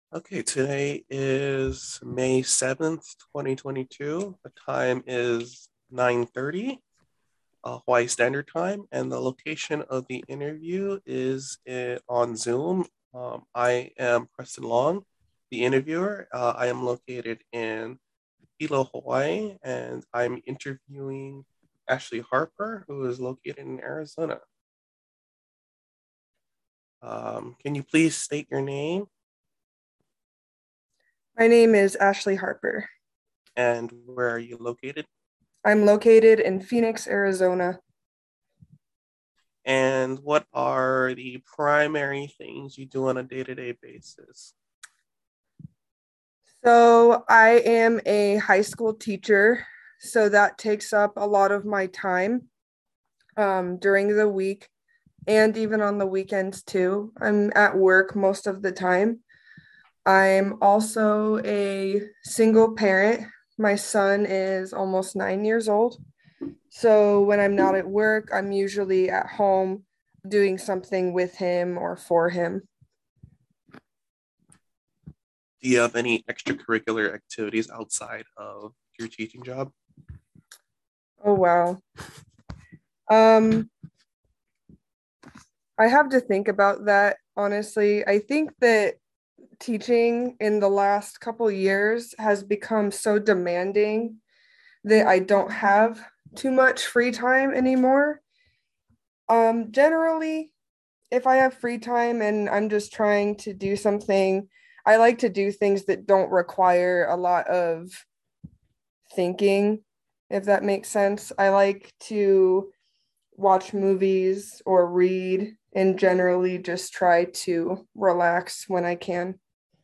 Okay, today is May 7th, 2022. The time is 9:30 Hawaii Standard Time, and the location of the interview is on Zoom. I am Preston Long, the interviewer. I am located in Hilo, Hawaii, and I'm interviewing Ashley Harper, who is located in Arizona. Can you please state your name My name is Ashley Harper. and where are you located? I'm located in Phoenix, Arizona. And what are the primary things you do on a day-to-day basis? So, I am a high school teacher, so that takes up a lot of my time during the week and even on the weekends too. I'm at work most of the time. I'm also a single parent. My son is almost 9 years old. So, when I'm not at work, I'm usually at home doing something with him or for him. Do you have any extracurricular activities outside of your teaching job? Oh, wow. Um, I have to think about that, honestly. I think that teaching in the last couple years has become so demanding that I don't have too much free time anymore. Generally, if I have free time and I'm just trying to do something, I like to do things that don't require a lot of thinking, if that makes sense. I like to watch movies or read and generally just try to relax when I can.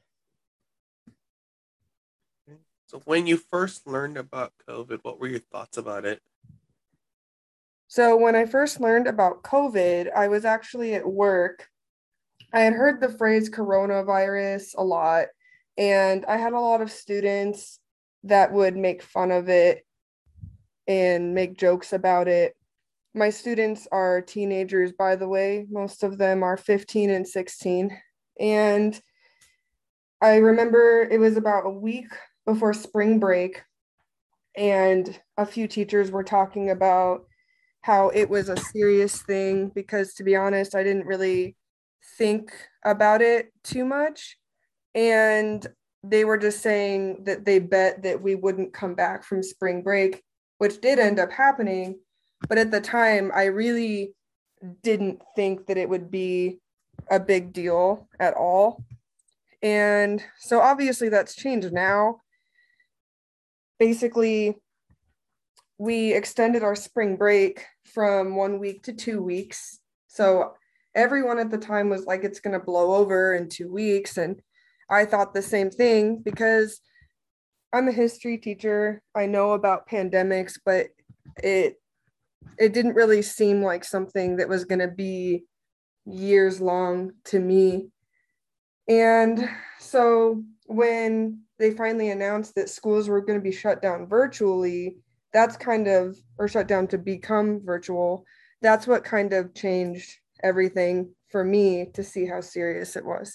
So when you first learned about COVID, what were your thoughts about it? So, when I first learned about COVID, I was actually at work. I had heard the phrase coronavirus a lot, and I had a lot of students that would make fun of it and make jokes about it. My students are teenagers, by the way. Most of them are 15 and 16. And I remember it was about a week before spring break, and a few teachers were talking about how it was a serious thing because, to be honest, I didn't really think about it too much. And they were just saying that they bet that we wouldn't come back from spring break, which did end up happening. But at the time, I really didn't think that it would be a big deal at all. And so obviously that's changed now. Basically, we extended our spring break from 1 week to 2 weeks. So everyone at the time was like, it's going to blow over in 2 weeks. And I thought the same thing because I'm a history teacher. I know about pandemics, but it it didn't really seem like something that was going to be years long to me. And so when they finally announced that schools were going to be shut down virtually, that's kind of, or shut down to become virtual, that's what kind of changed everything for me to see how serious it was.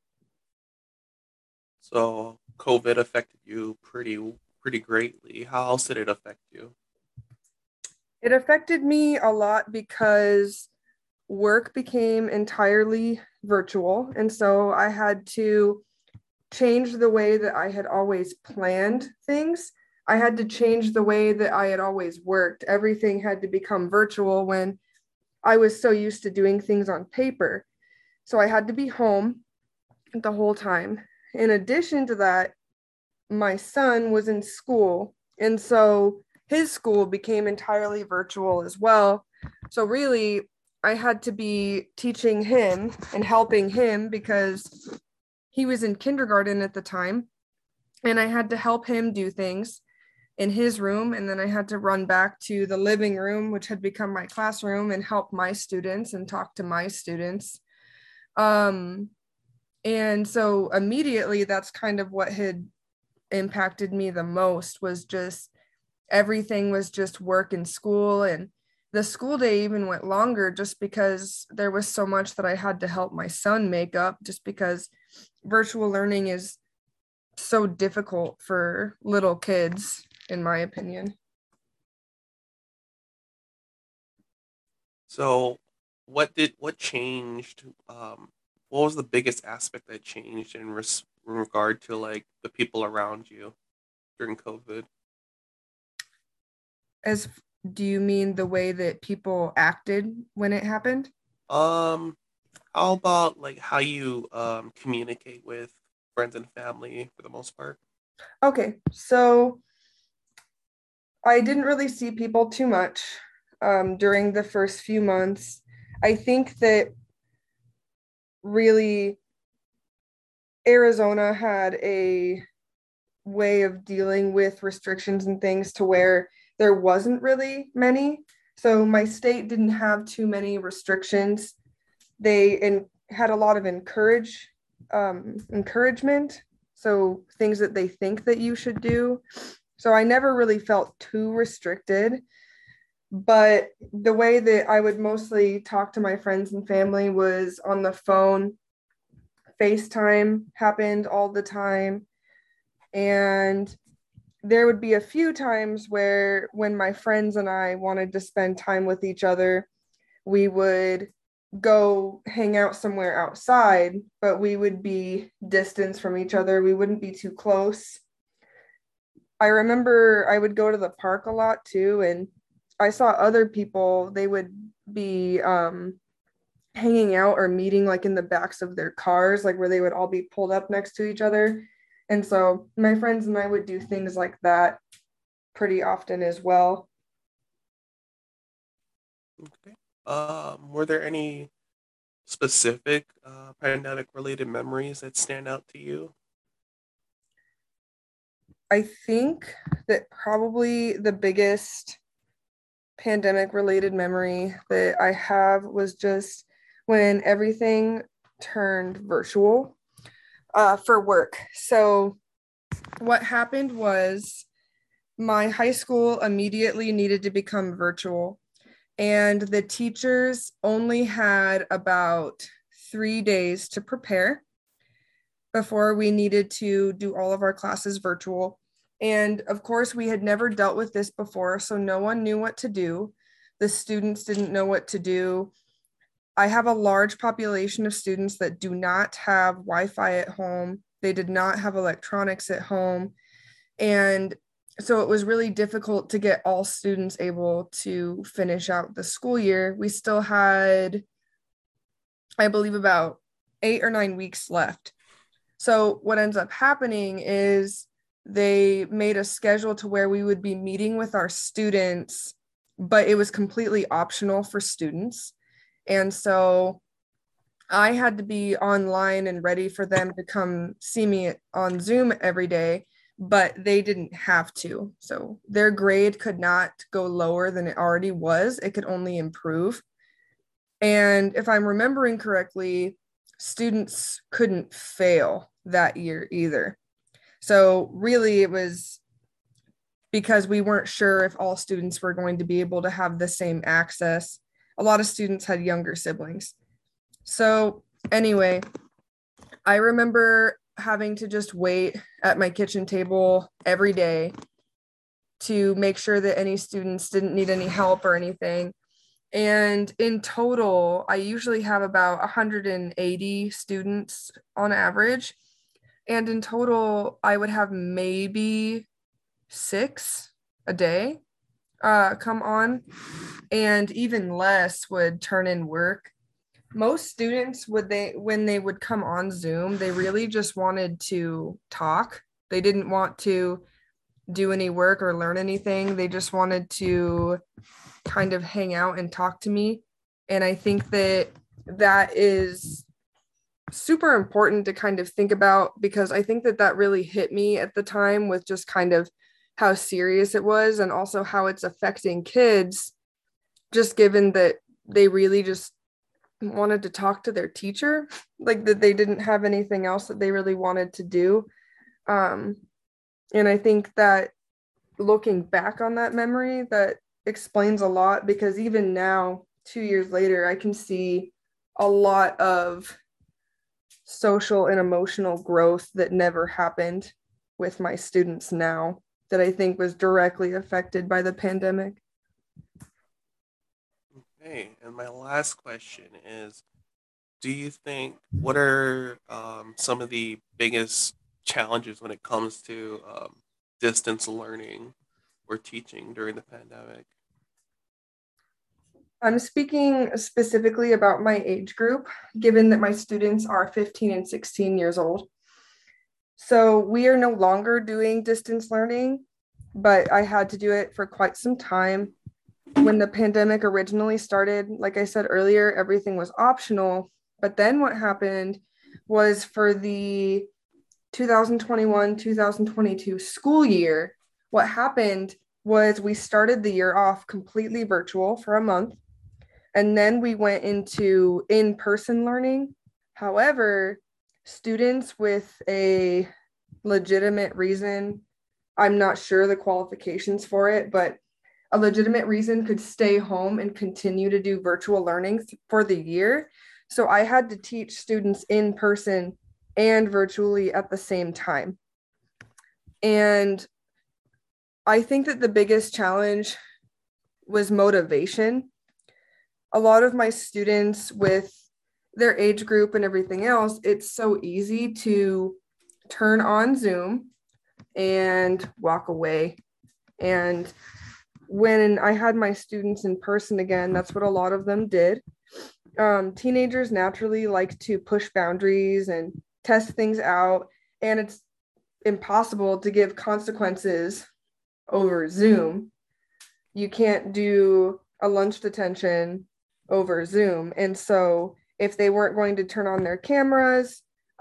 So COVID affected you pretty greatly. How else did it affect you? It affected me a lot because work became entirely virtual. And so I had to change the way that I had always planned things. I had to change the way that I had always worked. Everything had to become virtual when I was so used to doing things on paper. So I had to be home the whole time. In addition to that, my son was in school. And so his school became entirely virtual as well. So really, I had to be teaching him and helping him because he was in kindergarten at the time. And I had to help him do things in his room. And then I had to run back to the living room, which had become my classroom, and help my students and talk to my students. Um, and so immediately, that's kind of what had impacted me the most was just everything was just work and school. And the school day even went longer just because there was so much that I had to help my son make up, just because virtual learning is so difficult for little kids, in my opinion. So, what changed? What was the biggest aspect that changed in regard to like the people around you during COVID? As do you mean the way that people acted when it happened? Um, how about like how you communicate with friends and family for the most part? Okay, so I didn't really see people too much during the first few months. I think that really Arizona had a way of dealing with restrictions and things to where there wasn't really many. So my state didn't have too many restrictions. Had a lot of encouragement. So things that they think that you should do. So I never really felt too restricted. But the way that I would mostly talk to my friends and family was on the phone. FaceTime happened all the time. And there would be a few times where when my friends and I wanted to spend time with each other, we would go hang out somewhere outside, but we would be distance from each other. We wouldn't be too close. I remember I would go to the park a lot too, and I saw other people, they would be hanging out or meeting like in the backs of their cars, like where they would all be pulled up next to each other. And so my friends and I would do things like that pretty often as well. Okay. Were there any specific pandemic related memories that stand out to you? I think that probably the biggest pandemic related memory that I have was just when everything turned virtual for work. So, what happened was my high school immediately needed to become virtual, and the teachers only had about 3 days to prepare before we needed to do all of our classes virtual. And of course, we had never dealt with this before, so no one knew what to do. The students didn't know what to do. I have a large population of students that do not have Wi Fi at home, they did not have electronics at home. And so it was really difficult to get all students able to finish out the school year. We still had, I believe, about 8 or 9 weeks left. So what ends up happening is they made a schedule to where we would be meeting with our students, but it was completely optional for students. And so I had to be online and ready for them to come see me on Zoom every day, but they didn't have to. So their grade could not go lower than it already was, it could only improve. And if I'm remembering correctly, students couldn't fail that year either. So really, it was because we weren't sure if all students were going to be able to have the same access. A lot of students had younger siblings. So, anyway, I remember having to just wait at my kitchen table every day to make sure that any students didn't need any help or anything. And in total, I usually have about 180 students on average. And in total, I would have maybe 6 a day come on, and even less would turn in work. Most students when they would come on Zoom, they really just wanted to talk. They didn't want to do any work or learn anything. They just wanted to kind of hang out and talk to me. And I think that that is super important to kind of think about, because I think that that really hit me at the time with just kind of how serious it was, and also how it's affecting kids, just given that they really just wanted to talk to their teacher, like that they didn't have anything else that they really wanted to do. Um, and I think that looking back on that memory, that explains a lot, because even now, 2 years later, I can see a lot of social and emotional growth that never happened with my students now that I think was directly affected by the pandemic. Okay, and my last question is, do you think what are some of the biggest challenges when it comes to distance learning or teaching during the pandemic? I'm speaking specifically about my age group, given that my students are 15 and 16 years old. So we are no longer doing distance learning, but I had to do it for quite some time. When the pandemic originally started, like I said earlier, everything was optional. But then what happened was for the 2021 2022 school year, what happened was we started the year off completely virtual for a month. And then we went into in person learning. However, students with a legitimate reason, I'm not sure the qualifications for it, but a legitimate reason could stay home and continue to do virtual learning for the year. So I had to teach students in person and virtually at the same time. And I think that the biggest challenge was motivation. A lot of my students with their age group and everything else, it's so easy to turn on Zoom and walk away. And when I had my students in person again, that's what a lot of them did. Teenagers naturally like to push boundaries and test things out, and it's impossible to give consequences over Zoom. You can't do a lunch detention over Zoom. And so if they weren't going to turn on their cameras,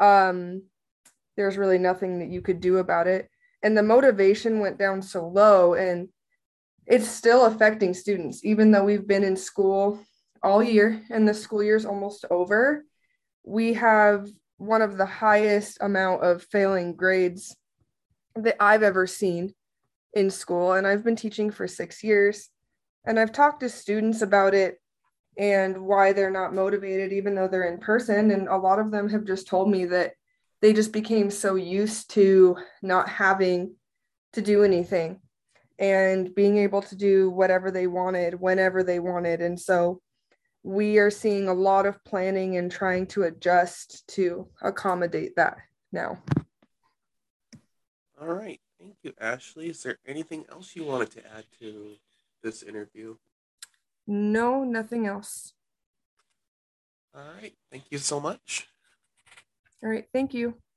there's really nothing that you could do about it. And the motivation went down so low, and it's still affecting students, even though we've been in school all year and the school year's almost over. We have one of the highest amount of failing grades that I've ever seen in school. And I've been teaching for 6 years. And I've talked to students about it and why they're not motivated, even though they're in person. And a lot of them have just told me that they just became so used to not having to do anything and being able to do whatever they wanted, whenever they wanted. And so we are seeing a lot of planning and trying to adjust to accommodate that now. All right. Thank you, Ashley. Is there anything else you wanted to add to this interview? No, nothing else. All right. Thank you so much. All right. Thank you.